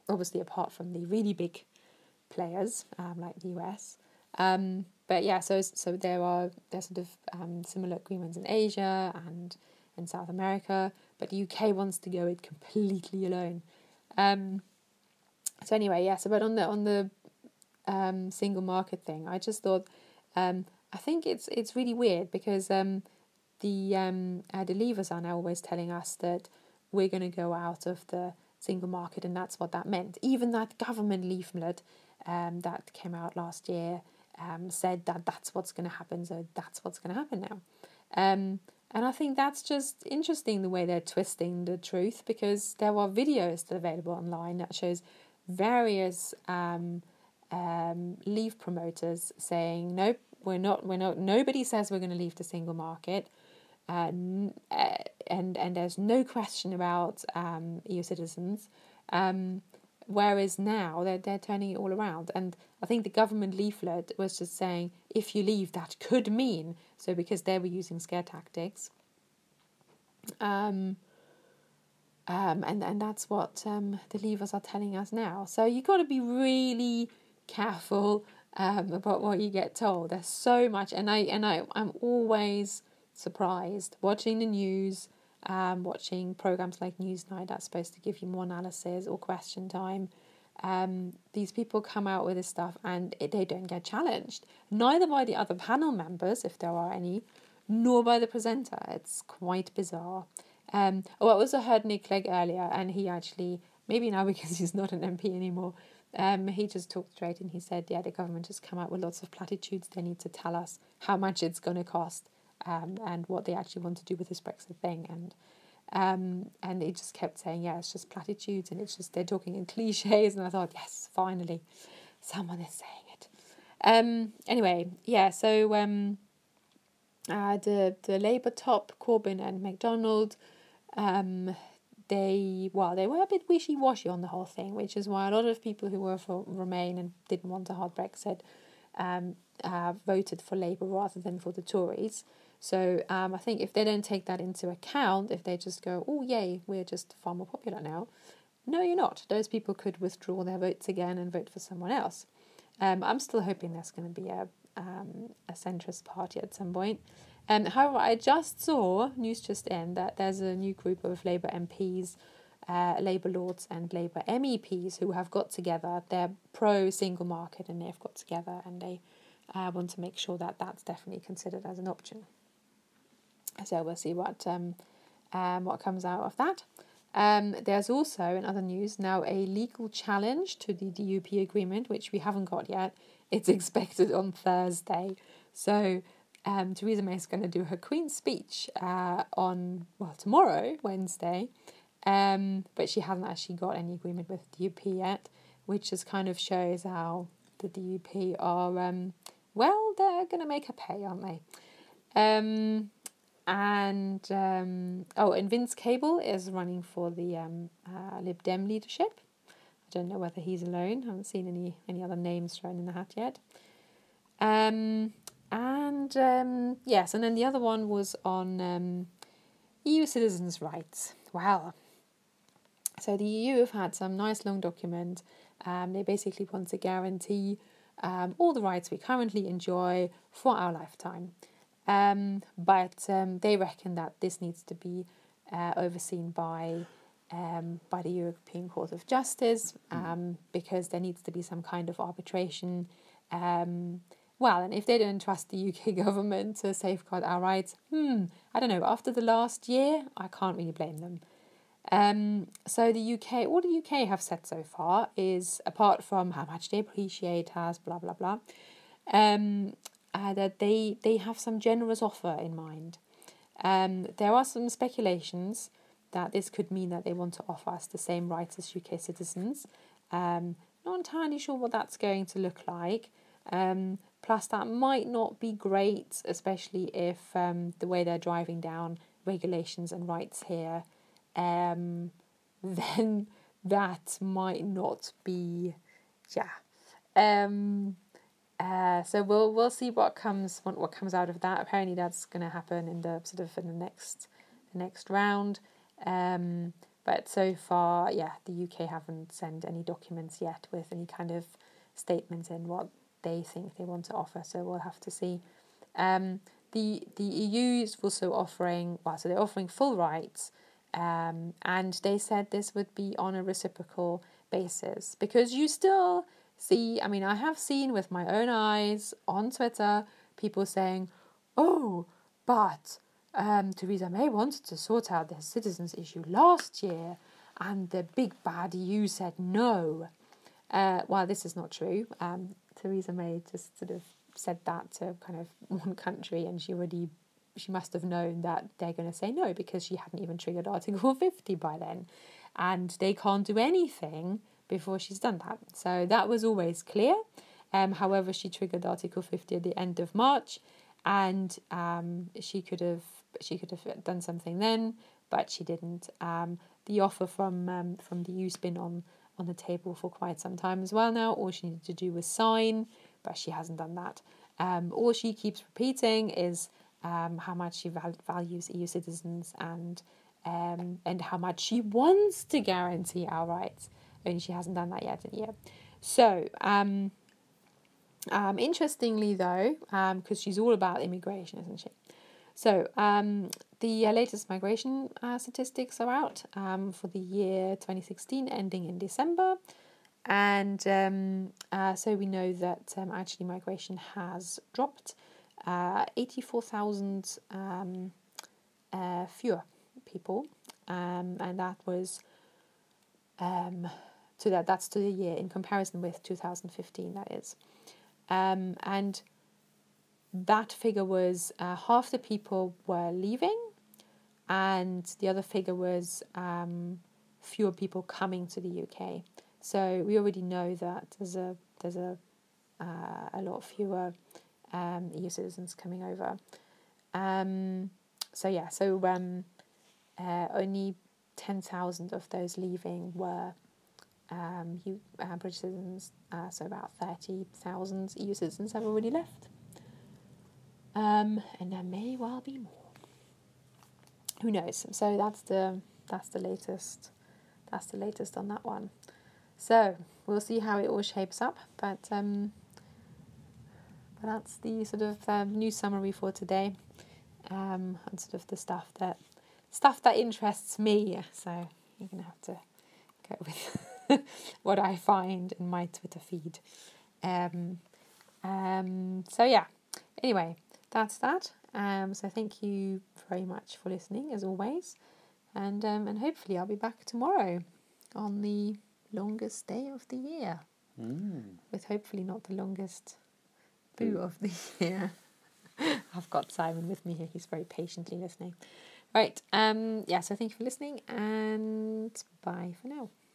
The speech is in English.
obviously apart from the really big players like the US. But yeah, so there's sort of similar agreements in Asia and in South America, but the UK wants to go it completely alone. So anyway, yeah. So but on the single market thing, I just thought I think it's really weird because the Leavers are now always telling us that we're going to go out of the single market, and that's what that meant. Even that government leaflet that came out last year said that that's what's going to happen, so that's what's going to happen now. And I think that's just interesting the way they're twisting the truth, because there are videos that are available online that shows various leave promoters saying, nope, we're not, nobody says we're going to leave the single market. And there's no question about EU citizens. Whereas now they're turning it all around, and I think the government leaflet was just saying if you leave, that could mean, so because they were using scare tactics. And that's what the Leavers are telling us now. So you got to be really careful about what you get told. There's so much, and I'm always surprised watching the news, watching programs like Newsnight that's supposed to give you more analysis or question time. These people come out with this stuff and they don't get challenged, neither by the other panel members, if there are any, nor by the presenter. It's quite bizarre. I also heard Nick Clegg earlier, and he actually, maybe now because he's not an MP anymore, he just talked straight and he said, yeah, the government just come out with lots of platitudes. They need to tell us how much it's going to cost and what they actually want to do with this Brexit thing. And he just kept saying, yeah, it's just platitudes, and it's just they're talking in cliches. And I thought, yes, finally, someone is saying it. Anyway, yeah, so the Labour top, Corbyn and MacDonald, they were a bit wishy-washy on the whole thing, which is why a lot of people who were for Remain and didn't want a hard Brexit voted for Labour rather than for the Tories. So I think if they don't take that into account, if they just go, oh yay, we're just far more popular now, no, you're not. Those people could withdraw their votes again and vote for someone else. I'm still hoping there's going to be a centrist party at some point. However, I just saw, news just in, that there's a new group of Labour MPs, Labour Lords and Labour MEPs who have got together. They're pro-single market, and they've got together and they want to make sure that that's definitely considered as an option. So we'll see what comes out of that. There's also, in other news, now a legal challenge to the DUP agreement, which we haven't got yet. It's expected on Thursday. So Theresa May is going to do her Queen's speech tomorrow, Wednesday. But she hasn't actually got any agreement with the DUP yet, which just kind of shows how the DUP are, they're going to make her pay, aren't they? And Vince Cable is running for the Lib Dem leadership. I don't know whether he's alone. I haven't seen any other names thrown in the hat yet. Yes, and then the other one was on EU citizens' rights. Wow. So the EU have had some nice long document. They basically want to guarantee all the rights we currently enjoy for our lifetime. But they reckon that this needs to be overseen by the European Court of Justice because there needs to be some kind of arbitration. And if they don't trust the UK government to safeguard our rights, I don't know. After the last year, I can't really blame them. So the UK, all the UK have said so far is, apart from how much they appreciate us, blah, blah, blah, that they have some generous offer in mind. There are some speculations that this could mean that they want to offer us the same rights as UK citizens. Not entirely sure what that's going to look like. Plus, that might not be great, especially if the way they're driving down regulations and rights here, then that might not be, so we'll see what comes out of that. Apparently, that's going to happen in the next round. But so far, the UK haven't sent any documents yet with any kind of statements in what they think they want to offer. So we'll have to see. The EU is also offering, so they're offering full rights, and they said this would be on a reciprocal basis, because you still see, I have seen with my own eyes on Twitter people saying, oh, but Theresa May wanted to sort out the citizens issue last year and the big bad EU said no. This is not true. Theresa May just sort of said that to kind of one country, and she must have known that they're going to say no, because she hadn't even triggered Article 50 by then, and they can't do anything before she's done that. So that was always clear. However, she triggered Article 50 at the end of March, and she could have done something then, but she didn't. The offer from the EU's been on the table for quite some time as well now. All she needed to do was sign, but she hasn't done that. All she keeps repeating is how much she values EU citizens and how much she wants to guarantee our rights. Only she hasn't done that yet in a year. So, interestingly though, because she's all about immigration, isn't she? So, the latest migration statistics are out for the year 2016, ending in December. And so we know that actually migration has dropped 84,000 fewer people. And that was that's to the year in comparison with 2015, that is. And that figure was half the people were leaving, and the other figure was fewer people coming to the UK. So we already know that there's a lot fewer EU citizens coming over. Only 10,000 of those leaving were British citizens. So about 30,000 EU citizens have already left. And there may well be more. Who knows? So that's the latest. That's the latest on that one. So we'll see how it all shapes up. But that's the sort of news summary for today. And sort of the stuff that interests me. So you're gonna have to go with what I find in my Twitter feed. Anyway, that's that. So thank you very much for listening, as always, and hopefully I'll be back tomorrow on the longest day of the year, with hopefully not the longest boo of the year. I've got Simon with me here; he's very patiently listening. Right, so thank you for listening, and bye for now.